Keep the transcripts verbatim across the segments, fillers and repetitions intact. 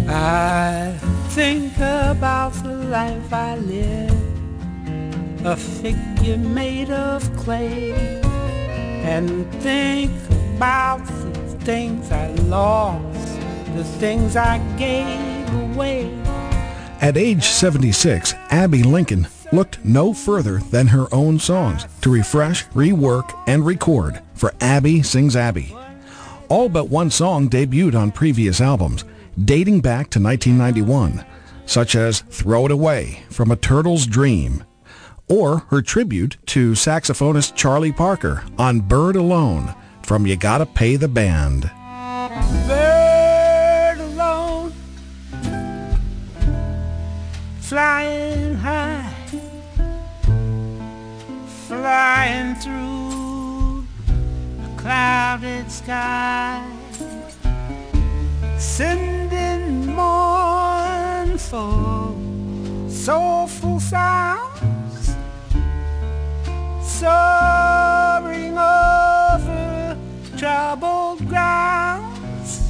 I think about the life I live, a figure made of clay, and think about the things I lost, the things I gave away. At age seventy-six, Abbey Lincoln looked no further than her own songs to refresh, rework, and record for Abby Sings Abby. All but one song debuted on previous albums, dating back to nineteen ninety-one, such as Throw It Away from A Turtle's Dream, or her tribute to saxophonist Charlie Parker on Bird Alone from You Gotta Pay the Band. Bird alone, flying high, flying through a clouded sky, sending mournful, soulful sounds, soaring over troubled grounds.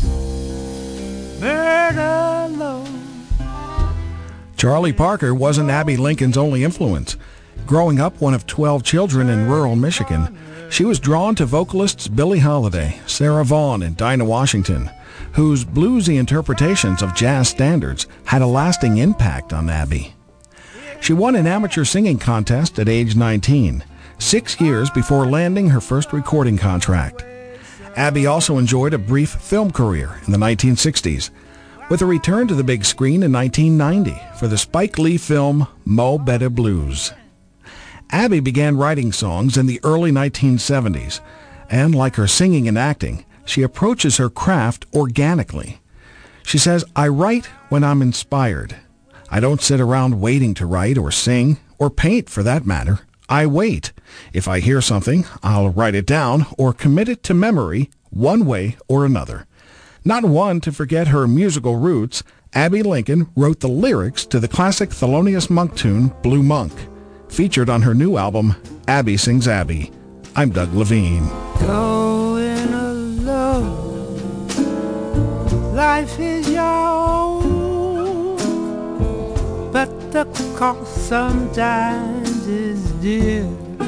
Bird alone. Charlie Parker wasn't Abbey Lincoln's only influence. Growing up one of twelve children in rural Michigan, she was drawn to vocalists Billie Holiday, Sarah Vaughan, and Dinah Washington, whose bluesy interpretations of jazz standards had a lasting impact on Abbey. She won an amateur singing contest at age nineteen, six years before landing her first recording contract. Abbey also enjoyed a brief film career in the nineteen sixties, with a return to the big screen in nineteen ninety for the Spike Lee film Mo Better Blues. Abbey began writing songs in the early nineteen seventies, and like her singing and acting, she approaches her craft organically. She says, "I write when I'm inspired. I don't sit around waiting to write or sing, or paint for that matter. I wait. If I hear something, I'll write it down or commit it to memory one way or another." Not one to forget her musical roots, Abbey Lincoln wrote the lyrics to the classic Thelonious Monk tune, Blue Monk, featured on her new album, Abby Sings Abby. I'm Doug Levine. Going alone, life is your own, but the cost sometimes is dear.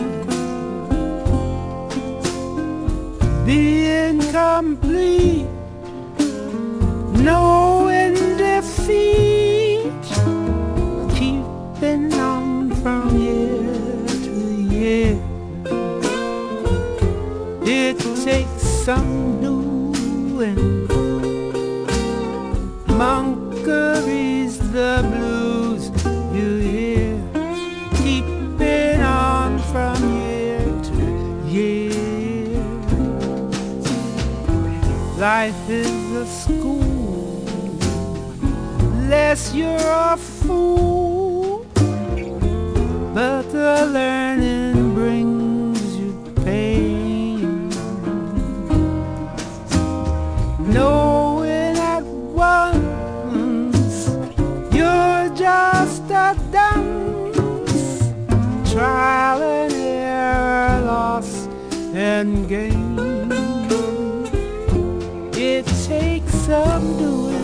Being complete, knowing defeat, keeping on from year to year. It takes some doing. Monkery's the blues you hear, keeping on from year to year. Life is a school, unless you're a fool, but the learning brings you pain. Knowing at once you're just a dunce, trial and error, loss and gain. It takes some doing.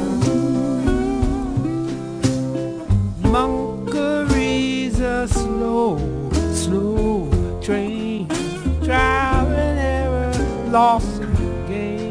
Monkery's a slow, slow train, trial and error, loss and gain.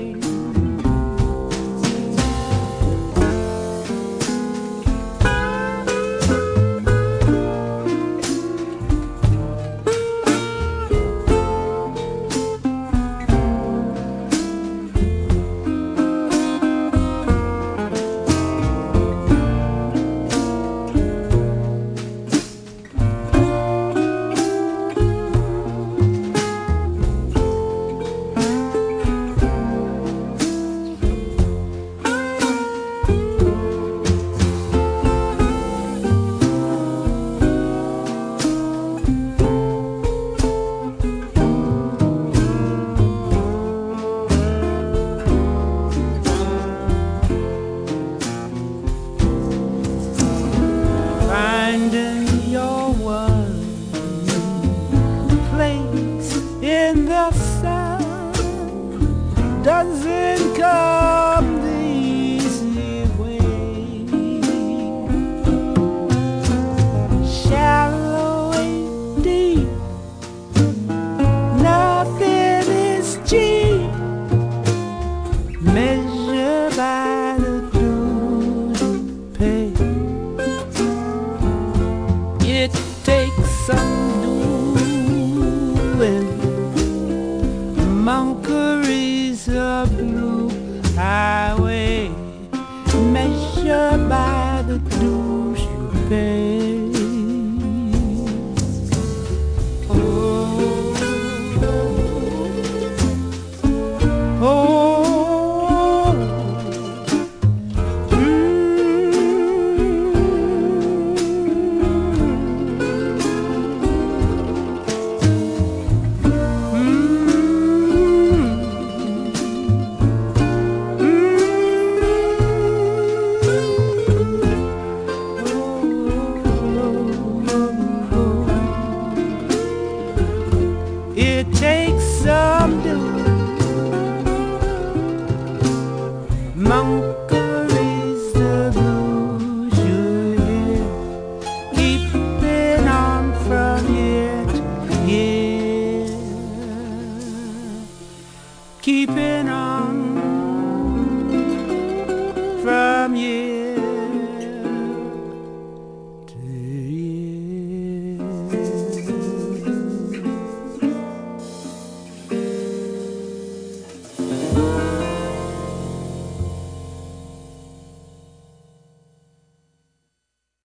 conquers the blues you hear, keeping on from year to year, keeping on from year